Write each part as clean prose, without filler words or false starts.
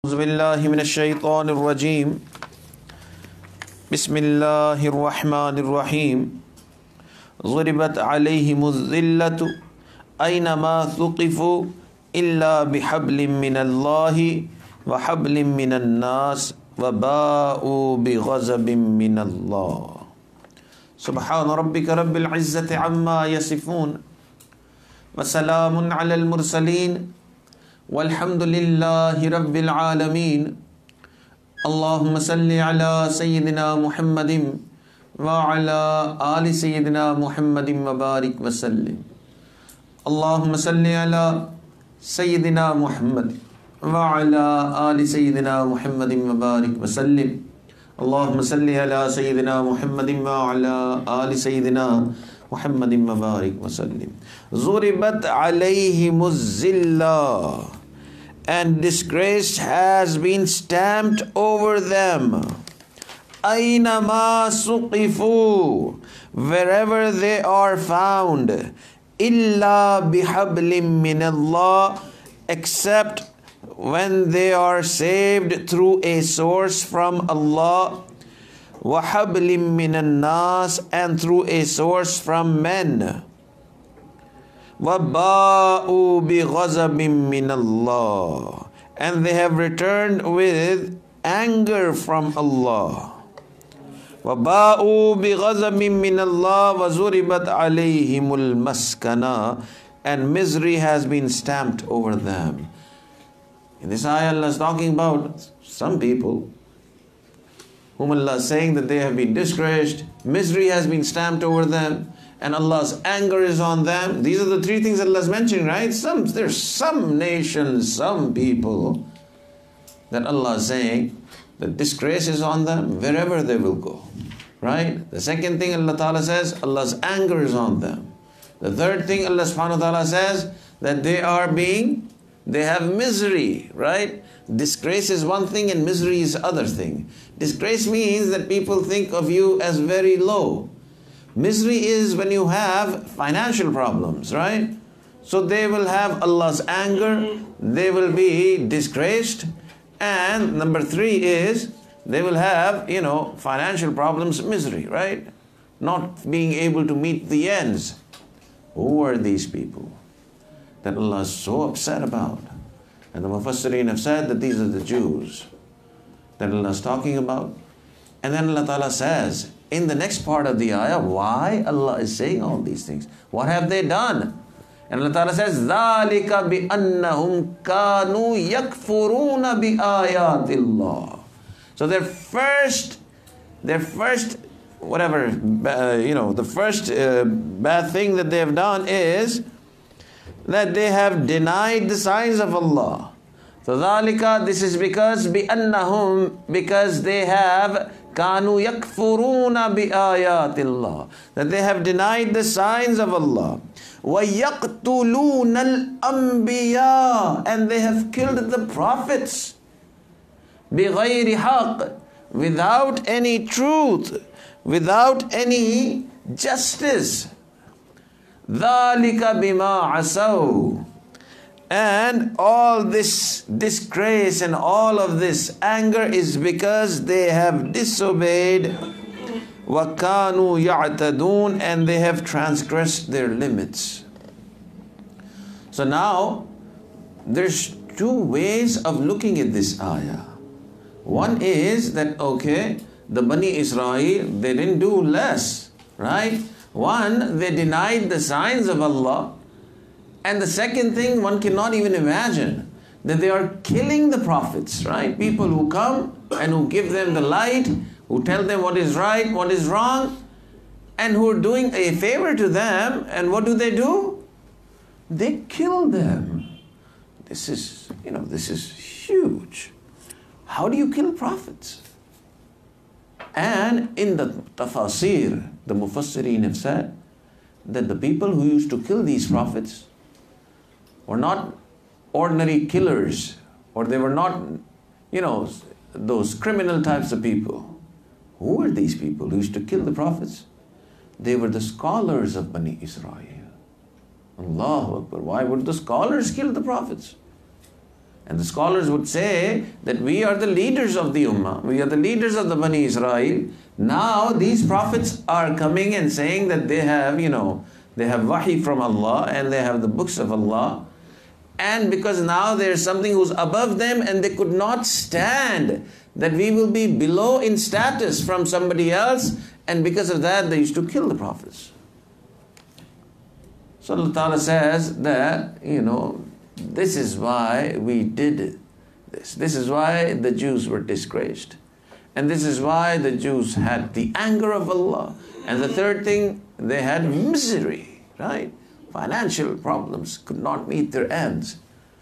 أعوذ بالله من الشيطان الرجيم بسم الله الرحمن الرحيم ضربت عليهم الذلة أينما ثقفوا إلا بحبل من الله وحبل من الناس وباءوا بغضب من الله سبحان ربك رب العزة عما يصفون وسلام على المرسلين والحمد لله رب العالمين اللهم صل على سيدنا محمد وعلى آل سيدنا محمد وبارك وسلم اللهم صل على سيدنا محمد وعلى آل سيدنا محمد وبارك وسلم اللهم صل على سيدنا محمد وعلى آل سيدنا محمد وبارك وسلم ضربت عليهم الذلة and disgrace has been stamped over them. Aynama suqifu, wherever they are found. Illa bihablim min Allah, except when they are saved through a source from Allah. Wahablim minan nas, and through a source from men. وَبَاءُوا بِغَضَبٍ مِّنَ اللَّهِ, and they have returned with anger from Allah. وَبَاءُوا بِغَضَبٍ مِّنَ اللَّهِ وَضُرِبَتْ عَلَيْهِمُ الْمَسْكَنَةُ, and misery has been stamped over them. In this ayah, Allah is talking about some people whom Allah is saying that they have been disgraced, misery has been stamped over them, and Allah's anger is on them. These are the three things Allah is mentioning, right? There's some nations, some people that Allah is saying that disgrace is on them wherever they will go, right? The second thing Allah Ta'ala says, Allah's anger is on them. The third thing Allah Subhanahu wa Ta'ala says that they have misery, right? Disgrace is one thing and misery is other thing. Disgrace means that people think of you as very low. Misery is when you have financial problems, right? So they will have Allah's anger, they will be disgraced, and number three is they will have, financial problems, misery, right? Not being able to meet the ends. Who are these people that Allah is so upset about? And the Mufassirin have said that these are the Jews that Allah is talking about. And then Allah Ta'ala says, in the next part of the ayah, why Allah is saying all these things. What have they done? And Allah Ta'ala says, ذَلِكَ بِأَنَّهُمْ كَانُوا يَكْفُرُونَ بِآيَاتِ اللَّهِ. So the first bad thing that they have done is that they have denied the signs of Allah. So ذَلِكَ, this is because بِأَنَّهُمْ, because they have كَانُوا يَكْفُرُونَ بِآيَاتِ اللَّهِ, that they have denied the signs of Allah. وَيَقْتُلُونَ الْأَنْبِيَاءَ, and they have killed the prophets. بِغَيْرِ حَقٍّ, without any truth, without any justice. ذَلِكَ بِمَا عَصَوْا, and all this disgrace and all of this anger is because they have disobeyed. وَكَانُوا يَعْتَدُونَ, and they have transgressed their limits. So now, there's two ways of looking at this ayah. One is that, the Bani Israel, they didn't do less, right? One, they denied the signs of Allah. And the second thing, one cannot even imagine that they are killing the prophets, right? People who come and who give them the light, who tell them what is right, what is wrong, and who are doing a favor to them. And what do? They kill them. This is huge. How do you kill prophets? And in the tafasir, the Mufassirin have said that the people who used to kill these prophets were not ordinary killers, or they were not, those criminal types of people. Who were these people who used to kill the prophets? They were the scholars of Bani Israel. Allahu Akbar. Why would the scholars kill the prophets? And the scholars would say that we are the leaders of the Ummah. We are the leaders of the Bani Israel. Now these prophets are coming and saying that they have, they have wahi from Allah and they have the books of Allah. And because now there's something who's above them and they could not stand that we will be below in status from somebody else. And because of that, they used to kill the prophets. So Allah Ta'ala says that, this is why we did this. This is why the Jews were disgraced. And this is why the Jews had the anger of Allah. And the third thing, they had misery, right? Financial problems, could not meet their ends.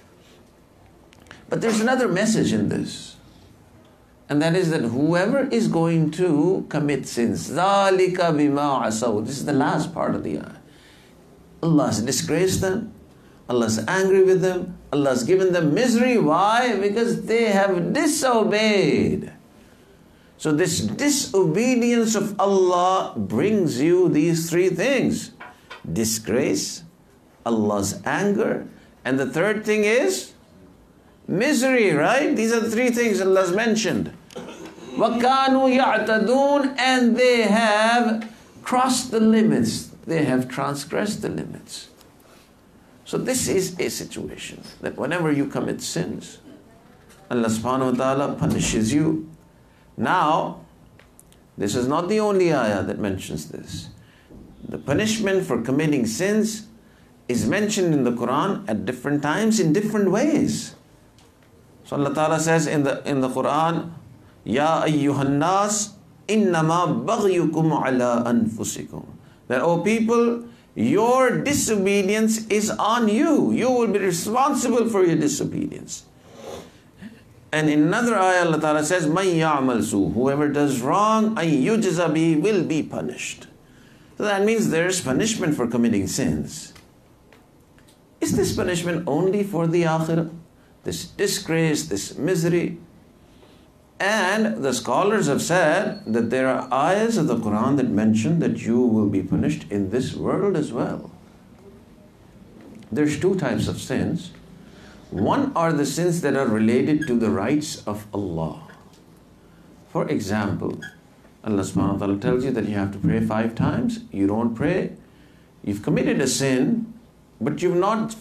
But there's another message in this. And that is that whoever is going to commit sins, ذَلِكَ بِمَا عَصَوْا. This is the last part of the ayah. Allah has disgraced them. Allah is angry with them. Allah has given them misery. Why? Because they have disobeyed. So this disobedience of Allah brings you these three things. Disgrace, Allah's anger, and the third thing is misery, right? These are the three things Allah has mentioned. وَكَانُوا يَعْتَدُونَ. And they have crossed the limits. They have transgressed the limits. So this is a situation that whenever you commit sins, Allah subhanahu wa ta'ala punishes you. Now, this is not the only ayah that mentions this. The punishment for committing sins is mentioned in the Quran at different times in different ways. So Allah Ta'ala says in the Quran, Ya ayyuhan nas, innama baghyukum ala anfusikum. That, O people, your disobedience is on you. You will be responsible for your disobedience. And in another ayah, Allah Ta'ala says, Man ya'mal su. Whoever does wrong, ay yujza bihi, will be punished. So that means there's punishment for committing sins. Is this punishment only for the akhirah? This disgrace, this misery? And the scholars have said that there are ayahs of the Quran that mention that you will be punished in this world as well. There's two types of sins. One are the sins that are related to the rights of Allah. For example, Allah subhanahu wa ta'ala tells you that you have to pray 5 times. You don't pray. You've committed a sin, but you've not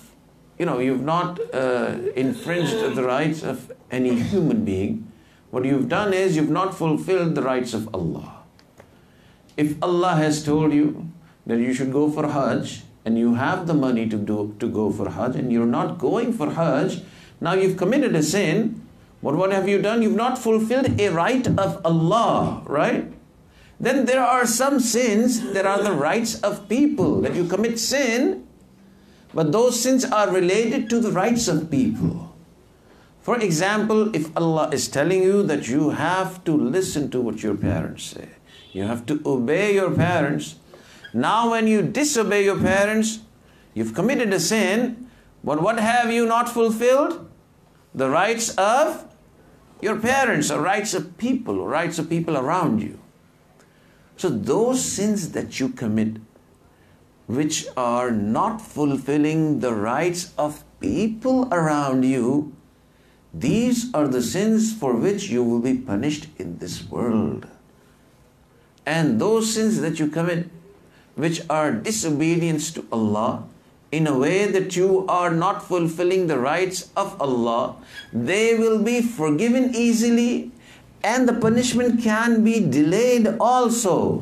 infringed the rights of any human being. What you've done is you've not fulfilled the rights of Allah. If Allah has told you that you should go for Hajj, and you have the money to go for Hajj, and you're not going for Hajj, now you've committed a sin. But what have you done? You've not fulfilled a right of Allah, right? Then there are some sins that are the rights of people, that you commit sin, but those sins are related to the rights of people. For example, if Allah is telling you that you have to listen to what your parents say, you have to obey your parents. Now when you disobey your parents, you've committed a sin, but what have you not fulfilled? The rights of your parents, or rights of people, or rights of people around you. So those sins that you commit, which are not fulfilling the rights of people around you, these are the sins for which you will be punished in this world. And those sins that you commit, which are disobedience to Allah, in a way that you are not fulfilling the rights of Allah, they will be forgiven easily, and the punishment can be delayed also.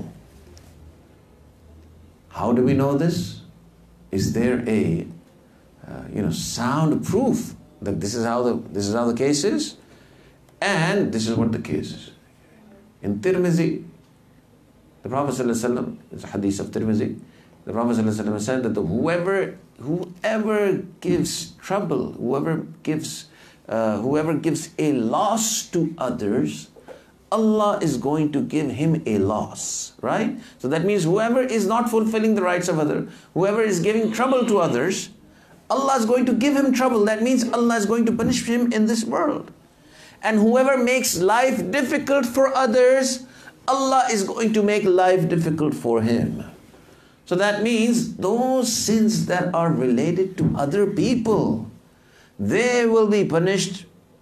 How do we know this? Is there a sound proof that this is how the case is? And this is what the case is. In Tirmidhi, the Prophet ﷺ, it's a hadith of Tirmidhi, the Prophet ﷺ said that whoever gives trouble, whoever gives a loss to others, Allah is going to give him a loss, right? So that means whoever is not fulfilling the rights of others, whoever is giving trouble to others, Allah is going to give him trouble. That means Allah is going to punish him in this world. And whoever makes life difficult for others, Allah is going to make life difficult for him. So that means those sins that are related to other people, they will be punished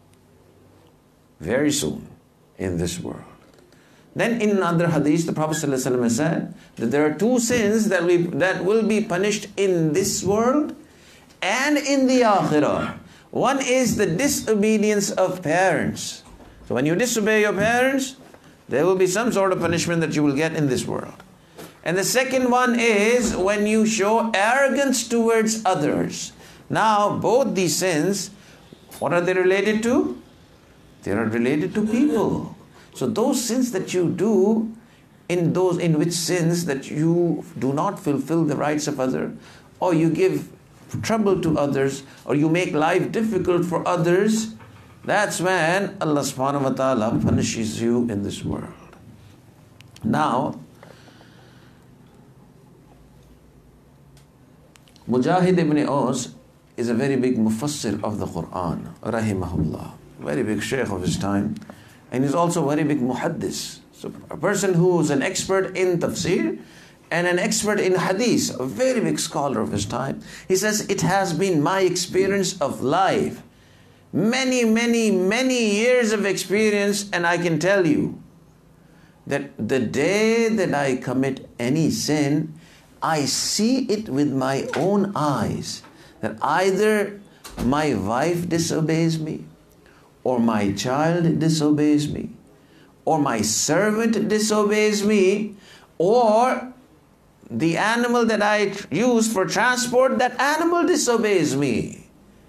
very soon in this world. Then in another hadith, the Prophet ﷺ has said that there are two sins that will be punished in this world and in the akhirah. One is the disobedience of parents. So when you disobey your parents, there will be some sort of punishment that you will get in this world. And the second one is when you show arrogance towards others. Now, both these sins, what are they related to? They are related to people. So those sins that you do, in which sins that you do not fulfill the rights of others, or you give trouble to others, or you make life difficult for others, that's when Allah subhanahu wa ta'ala punishes you in this world. Now, Mujahid ibn Aus is a very big mufassir of the Quran, rahimahullah, very big shaykh of his time, and he's also a very big muhaddis. So a person who is an expert in tafsir and an expert in hadith, a very big scholar of his time. He says, it has been my experience of life, many years of experience, and I can tell you that the day that I commit any sin, I see it with my own eyes, that either my wife disobeys me, or my child disobeys me, or my servant disobeys me, or the animal that I use for transport, that animal disobeys me.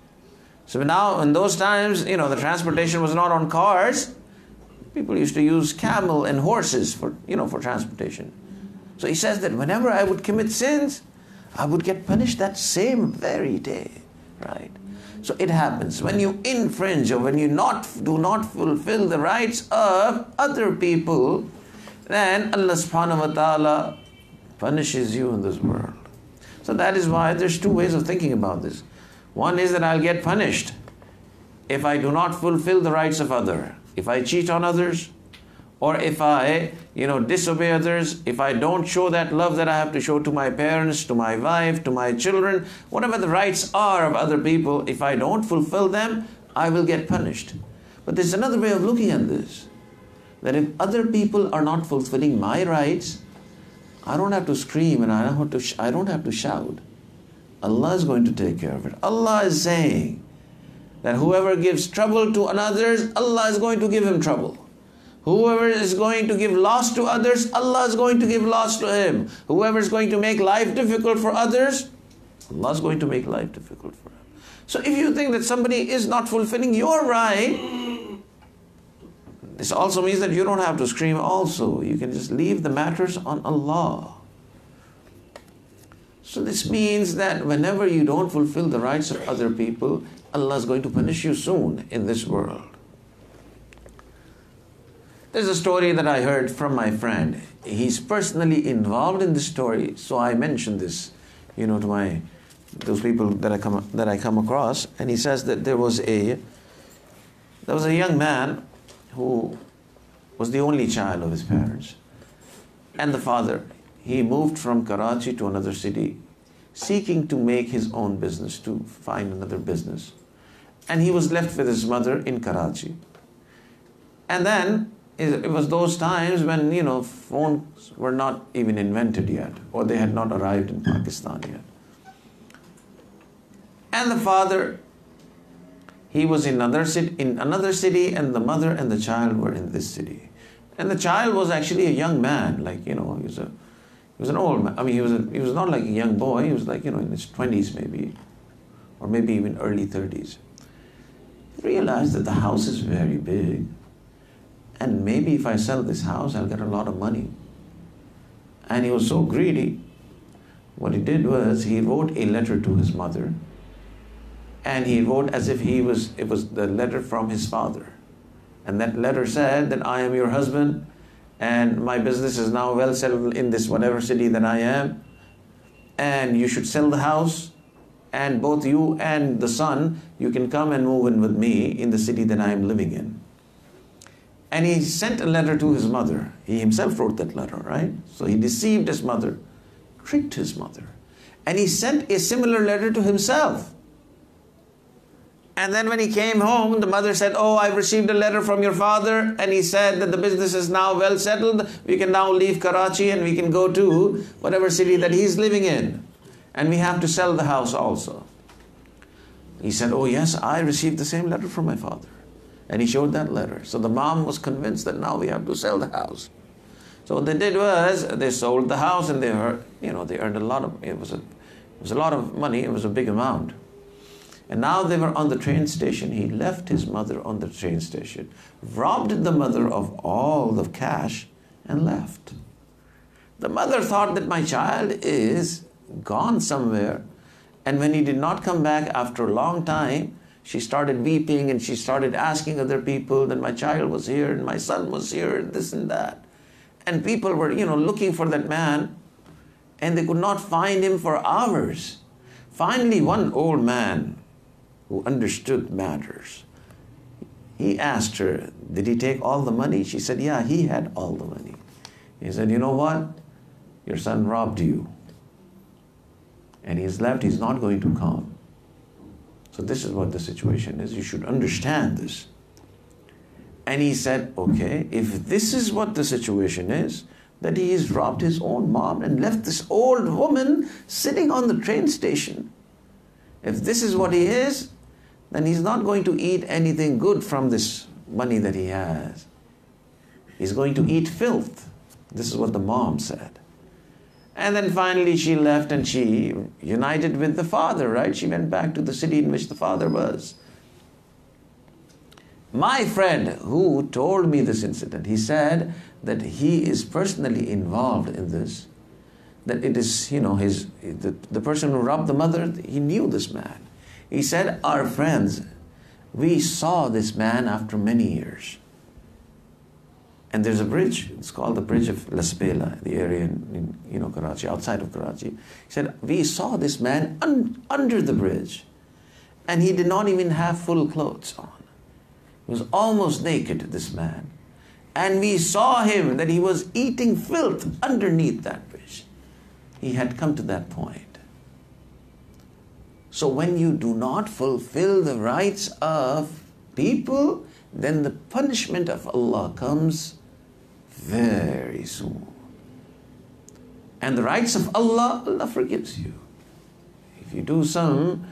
So now in those times, the transportation was not on cars. People used to use camel and horses for transportation. So he says that whenever I would commit sins, I would get punished that same very day, right? So it happens when you infringe or when you do not fulfill the rights of other people, then Allah subhanahu wa ta'ala punishes you in this world. So that is why there's two ways of thinking about this. One is that I'll get punished if I do not fulfill the rights of others. If I cheat on others, or if I, disobey others, if I don't show that love that I have to show to my parents, to my wife, to my children, whatever the rights are of other people, if I don't fulfill them, I will get punished. But there's another way of looking at this. That if other people are not fulfilling my rights, I don't have to scream and I don't have to shout. Allah is going to take care of it. Allah is saying that whoever gives trouble to others, Allah is going to give him trouble. Whoever is going to give loss to others, Allah is going to give loss to him. Whoever is going to make life difficult for others, Allah is going to make life difficult for him. So if you think that somebody is not fulfilling your right, this also means that you don't have to scream also. You can just leave the matters on Allah. So this means that whenever you don't fulfill the rights of other people, Allah is going to punish you soon in this world. There's a story that I heard from my friend. He's personally involved in this story, so I mentioned this, to those people that I come across. And he says that there was a young man who was the only child of his parents, and the father. He moved from Karachi to another city, seeking to make his own business, to find another business. And he was left with his mother in Karachi. And then it was those times when, phones were not even invented yet, or they had not arrived in Pakistan yet. And the father, he was in another city, and the mother and the child were in this city. And the child was actually a young man, he was an old man. I mean, he was not like a young boy. He was in his 20s maybe, or maybe even early 30s. He realized that the house is very big, and maybe if I sell this house, I'll get a lot of money. And he was so greedy. What he did was he wrote a letter to his mother, and he wrote as if it was the letter from his father. And that letter said that I am your husband, and my business is now well settled in this whatever city that I am, and you should sell the house, and both you and the son, you can come and move in with me in the city that I am living in. And he sent a letter to his mother. He himself wrote that letter, right? So he deceived his mother, tricked his mother, and he sent a similar letter to himself. And then when he came home, the mother said, oh, I've received a letter from your father, and he said that the business is now well settled. We can now leave Karachi and we can go to whatever city that he's living in. And we have to sell the house also. He said, oh yes, I received the same letter from my father. And he showed that letter. So the mom was convinced that now we have to sell the house. So what they did was, they sold the house, and they earned a lot of, it was a lot of money, it was a big amount. And now they were on the train station. He left his mother on the train station, robbed the mother of all the cash, and left. The mother thought that my child is gone somewhere. And when he did not come back after a long time, she started weeping and she started asking other people that my child was here and my son was here and this and that. And people were, looking for that man, and they could not find him for hours. Finally, one old man who understood matters, he asked her, did he take all the money? She said, yeah, he had all the money. He said, you know what? Your son robbed you. And he's left, he's not going to come. So this is what the situation is. You should understand this. And he said, okay, if this is what the situation is, that he has robbed his own mom and left this old woman sitting on the train station. If this is what he is, then he's not going to eat anything good from this money that he has. He's going to eat filth. This is what the mom said. And then finally she left and she united with the father, right? She went back to the city in which the father was. My friend who told me this incident, he said that he is personally involved in this. That it is, the person who robbed the mother, he knew this man. He said, our friends, we saw this man after many years. And there's a bridge, it's called the Bridge of Lasbela, the area in Karachi, outside of Karachi. He said, we saw this man under the bridge, and he did not even have full clothes on. He was almost naked, this man. And we saw him that he was eating filth underneath that bridge. He had come to that point. So when you do not fulfill the rights of people, then the punishment of Allah comes very soon. And the rights of Allah, Allah forgives you. If you do some,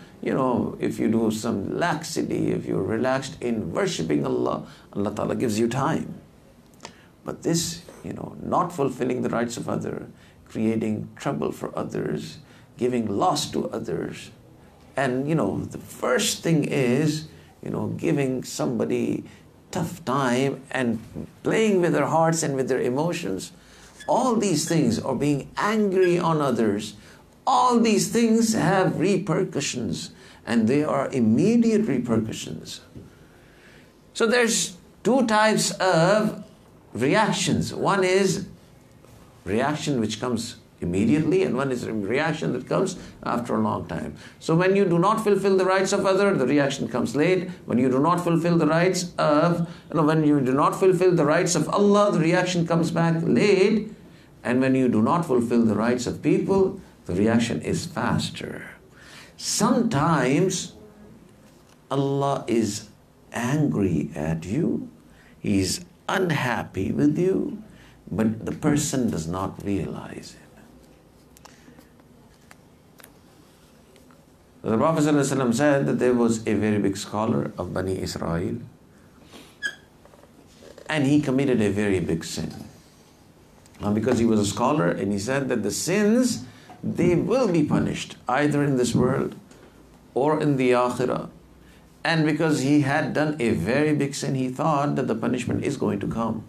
laxity, if you're relaxed in worshipping Allah, Allah Ta'ala gives you time. But this, not fulfilling the rights of others, creating trouble for others, giving loss to others, and, the first thing is, giving somebody tough time and playing with their hearts and with their emotions. All these things, or being angry on others, all these things have repercussions, and they are immediate repercussions. So there's two types of reactions. One is reaction which comes immediately, and one is a reaction that comes after a long time. So when you do not fulfill the rights of others, the reaction comes late. When you do not fulfill the rights of, when you do not fulfill the rights of Allah, the reaction comes back late. And when you do not fulfill the rights of people, the reaction is faster. Sometimes Allah is angry at you. He's unhappy with you, but the person does not realize it. The Prophet ﷺ said that there was a very big scholar of Bani Israel, and he committed a very big sin. Because he was a scholar, and he said that the sins, they will be punished either in this world or in the akhirah. And because he had done a very big sin, he thought that the punishment is going to come.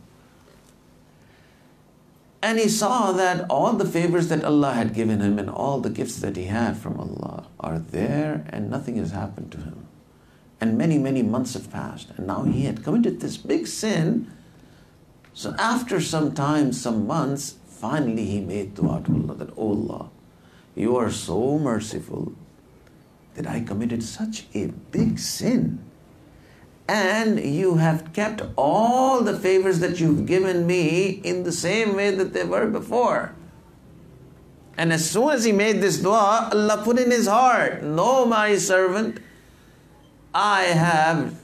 And he saw that all the favors that Allah had given him and all the gifts that he had from Allah are there, and nothing has happened to him. And many, many months have passed, and now he had committed this big sin. So after some time, some months, finally he made dua to Allah that, oh Allah, you are so merciful that I committed such a big sin, and you have kept all the favors that you've given me in the same way that they were before. And as soon as he made this dua, Allah put in his heart, no, my servant, I have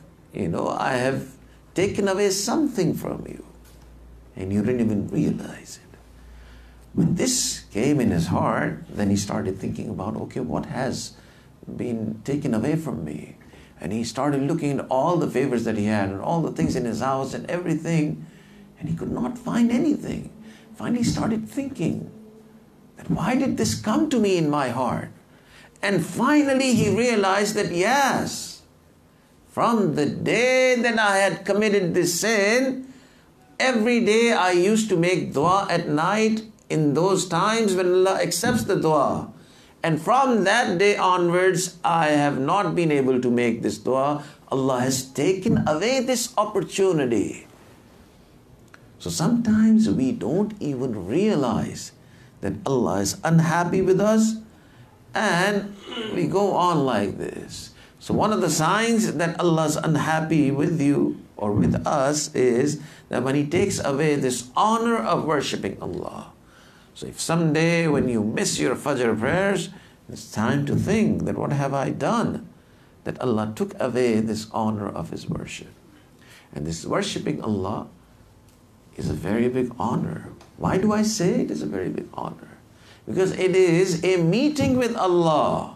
taken away something from you. And you didn't even realize it. When this came in his heart, then he started thinking about, okay, what has been taken away from me? And he started looking at all the favors that he had and all the things in his house and everything, and he could not find anything. Finally, he started thinking that why did this come to me in my heart? And finally, he realized that yes, from the day that I had committed this sin, every day I used to make dua at night in those times when Allah accepts the dua. And from that day onwards, I have not been able to make this dua. Allah has taken away this opportunity. So sometimes we don't even realize that Allah is unhappy with us, and we go on like this. So one of the signs that Allah is unhappy with you or with us is that when He takes away this honor of worshipping Allah. So if someday when you miss your Fajr prayers, it's time to think that what have I done that Allah took away this honor of His worship. And this worshipping Allah is a very big honor. Why do I say it is a very big honor? Because it is a meeting with Allah.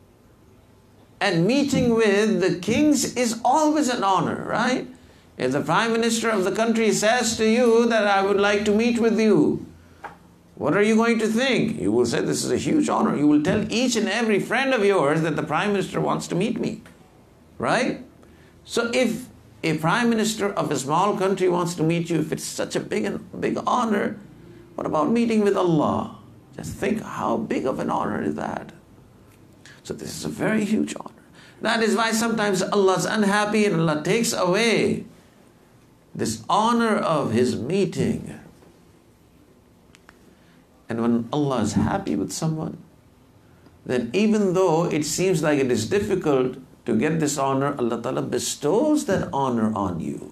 And meeting with the kings is always an honor, right? If the Prime Minister of the country says to you that I would like to meet with you, what are you going to think? You will say this is a huge honor. You will tell each and every friend of yours that the Prime Minister wants to meet me, right? So if a Prime Minister of a small country wants to meet you, if it's such a big honor, what about meeting with Allah? Just think how big of an honor is that. So this is a very huge honor. That is why sometimes Allah is unhappy and Allah takes away this honor of His meeting. And when Allah is happy with someone, then even though it seems like it is difficult to get this honor, Allah Ta'ala bestows that honor on you.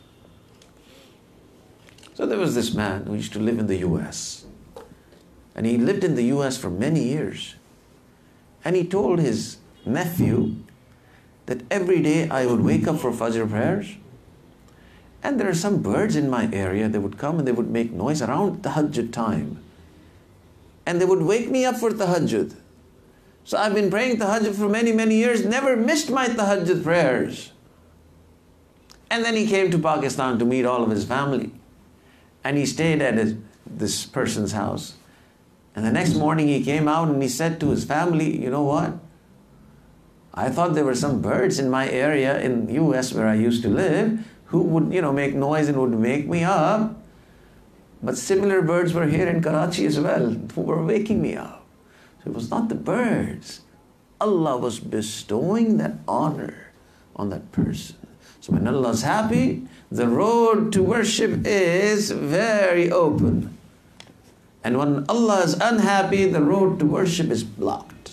So there was this man who used to live in the US. And he lived in the US for many years. And he told his nephew that every day I would wake up for Fajr prayers, and there are some birds in my area, they would come and they would make noise around Tahajjud time. And they would wake me up for Tahajjud. So I've been praying Tahajjud for many, many years, never missed my Tahajjud prayers. And then he came to Pakistan to meet all of his family. And he stayed at this person's house. And the next morning he came out and he said to his family, you know what? I thought there were some birds in my area in the US where I used to live who would, make noise and would wake me up. But similar birds were here in Karachi as well, who were waking me up. So it was not the birds. Allah was bestowing that honor on that person. So when Allah is happy, the road to worship is very open. And when Allah is unhappy, the road to worship is blocked.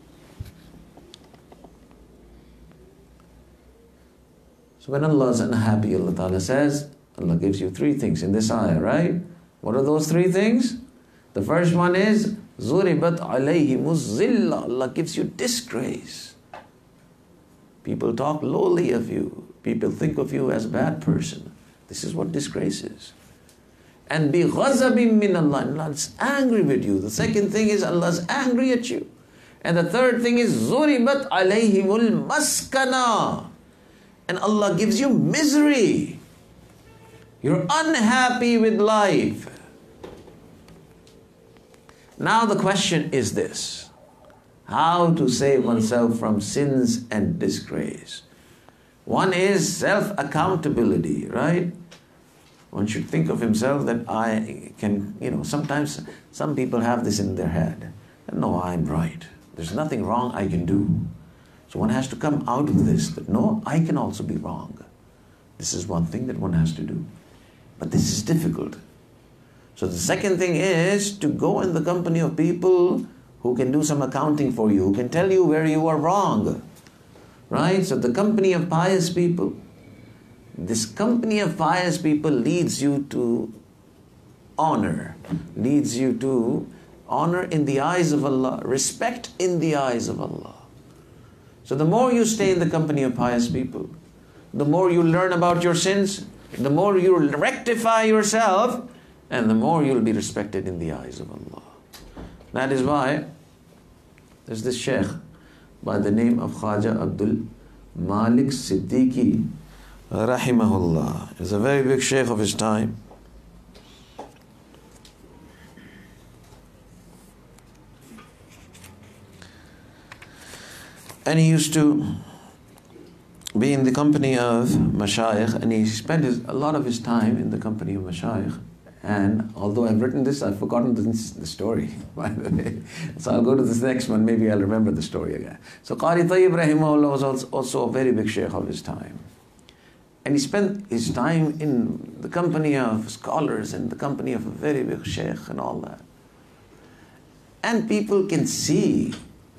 So when Allah is unhappy, Allah Ta'ala says, Allah gives you three things in this ayah, right? What are those three things? The first one is, ضُرِبَتْ عَلَيْهِمُ الظِّلَّةُ. Allah gives you disgrace. People talk lowly of you. People think of you as a bad person. This is what disgrace is. And بِغَضَبٍ مِّنَ اللَّهِ. Allah is angry with you. The second thing is Allah is angry at you. And the third thing is ضُرِبَتْ عَلَيْهِمُ الْمَسْكَنَةُ. And Allah gives you misery. You're unhappy with life. Now the question is this: how to save oneself from sins and disgrace? One is self-accountability, right? One should think of himself that I can, sometimes some people have this in their head. No, I'm right. There's nothing wrong I can do. So one has to come out of this, that no, I can also be wrong. This is one thing that one has to do. But this is difficult. So the second thing is to go in the company of people who can do some accounting for you, who can tell you where you are wrong. Right? So the company of pious people, this company of pious people leads you to honor, leads you to honor in the eyes of Allah, respect in the eyes of Allah. So the more you stay in the company of pious people, the more you learn about your sins, the more you rectify yourself, and the more you'll be respected in the eyes of Allah. That is why there's this Shaykh by the name of Khwaja Abdul Malik Siddiqui Rahimahullah. He's a very big Shaykh of his time. And he used to be in the company of Mashayikh, and he spent a lot of his time in the company of Mashayikh. And although I've written this, I've forgotten the story, by the way. So I'll go to this next one, maybe I'll remember the story again. So Qari Tayyib Rahimahullah was also a very big Shaykh of his time. And he spent his time in the company of scholars and the company of a very big Shaykh and all that. And people can see,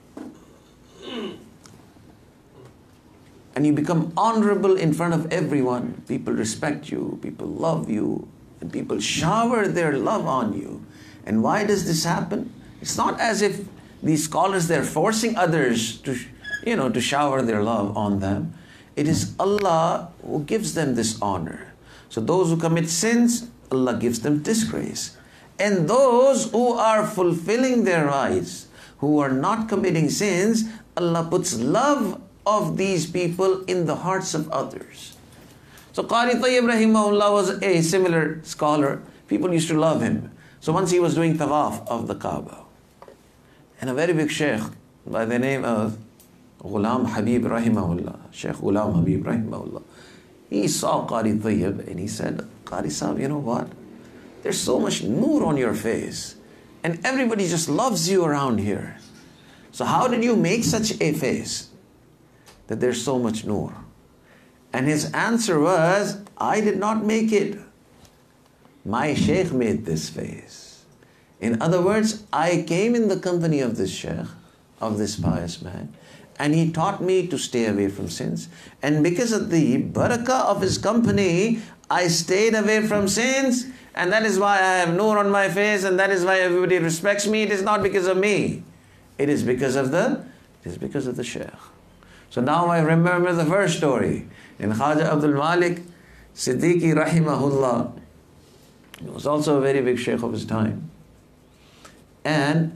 and you become honorable in front of everyone. People respect you, people love you, and people shower their love on you. And why does this happen? It's not as if these scholars, they're forcing others to, to shower their love on them. It is Allah who gives them this honor. So those who commit sins, Allah gives them disgrace. And those who are fulfilling their rights, who are not committing sins, Allah puts love of these people in the hearts of others. So Qari Tayyib Rahimahullah was a similar scholar. People used to love him. So once he was doing tawaf of the Kaaba, and a very big Shaykh by the name of Ghulam Habib Rahimahullah, Shaykh Ghulam Habib Rahimahullah, he saw Qari Tayyib and he said, Qari Sahib, you know what? There's so much noor on your face and everybody just loves you around here. So how did you make such a face that there's so much noor? And his answer was, I did not make it. My Shaykh made this face. In other words, I came in the company of this Shaykh, of this pious man, and he taught me to stay away from sins. And because of the barakah of his company, I stayed away from sins, and that is why I have noor on my face, and that is why everybody respects me. It is not because of me. It is because of the Shaykh. So now I remember the first story. In Khwaja Abdul Malik Siddiqui Rahimahullah, he was also a very big Shaykh of his time. And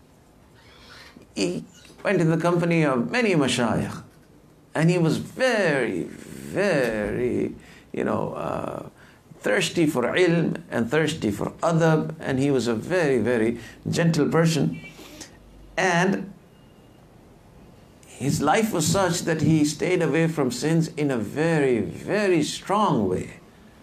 he went in the company of many mashayikh. And he was very, very, thirsty for ilm and thirsty for adab. And he was a very, very gentle person. And his life was such that he stayed away from sins in a very, very strong way.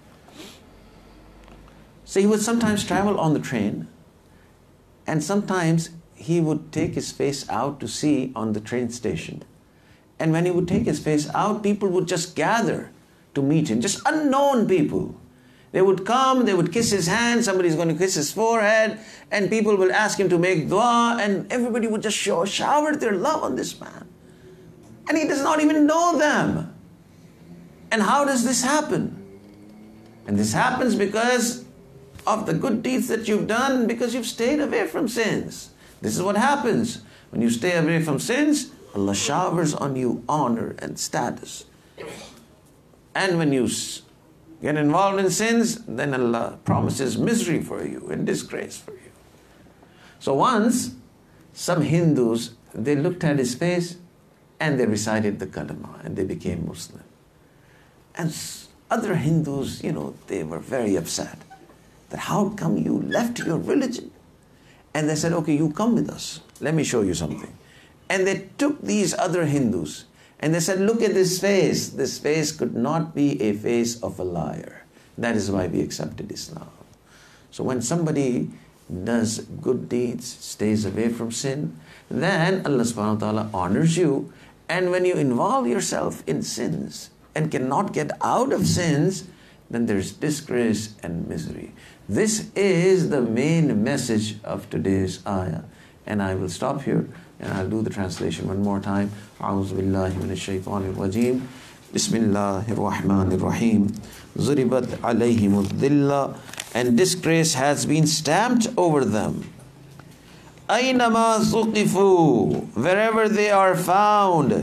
So he would sometimes travel on the train, and sometimes he would take his face out to see on the train station. And when he would take his face out, people would just gather to meet him, just unknown people. They would come, they would kiss his hand, somebody's going to kiss his forehead, and people will ask him to make dua, and everybody would just shower their love on this man. And he does not even know them. And how does this happen? And this happens because of the good deeds that you've done, because you've stayed away from sins. This is what happens. When you stay away from sins, Allah showers on you honor and status. And when you get involved in sins, then Allah promises misery for you and disgrace for you. So once, some Hindus, they looked at his face and they recited the kalama and they became Muslim. And other Hindus, they were very upset that how come you left your religion? And they said, okay, you come with us. Let me show you something. And they took these other Hindus and they said, look at this face. This face could not be a face of a liar. That is why we accepted Islam. So when somebody does good deeds, stays away from sin, then Allah subhanahu wa ta'ala honors you. And when you involve yourself in sins and cannot get out of sins, then there's disgrace and misery. This is the main message of today's ayah. And I will stop here and I'll do the translation one more time. A'udhu billahi minash shaitanir rajim. Bismillahir rahmanir rahim. Zuribat alayhimud dhilla, and disgrace has been stamped over them. Aynama thuqifu, wherever they are found,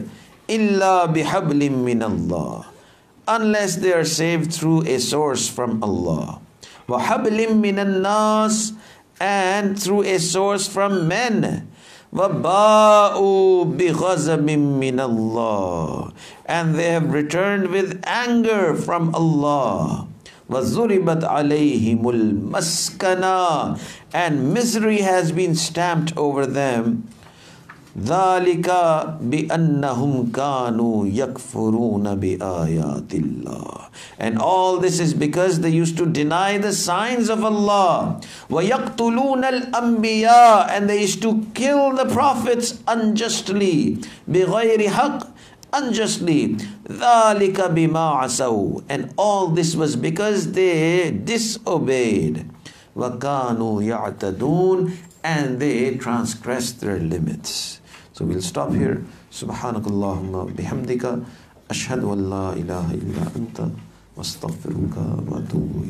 إِلَّا بِحَبْلٍ مِّنَ اللَّهِ, unless they are saved through a source from Allah. وَحَبْلٍ مِّنَ النَّاسِ, and through a source from men. وَبَاءُوا بِغَضَبٍ مِّنَ اللَّهِ, and they have returned with anger from Allah. وَضُرِبَتْ عَلَيْهِمُ الْمَسْكَنَةُ, and misery has been stamped over them. ذَلِكَ بِأَنَّهُمْ كَانُوا يَكْفُرُونَ بِآيَاتِ اللَّهِ, and all this is because they used to deny the signs of Allah. وَيَقْتُلُونَ الْأَنْبِيَاءَ, and they used to kill the prophets unjustly. بِغَيْرِ حَقٍّ, unjustly. ذَلِكَ بِمَا عَصَوْا, and all this was because they disobeyed. وَكَانُوا يَعْتَدُونَ, and they transgressed their limits. So we'll stop here. Subhanakallahumma bihamdika ashhadu an la ilaha illa anta wastaghfiruka wa atubu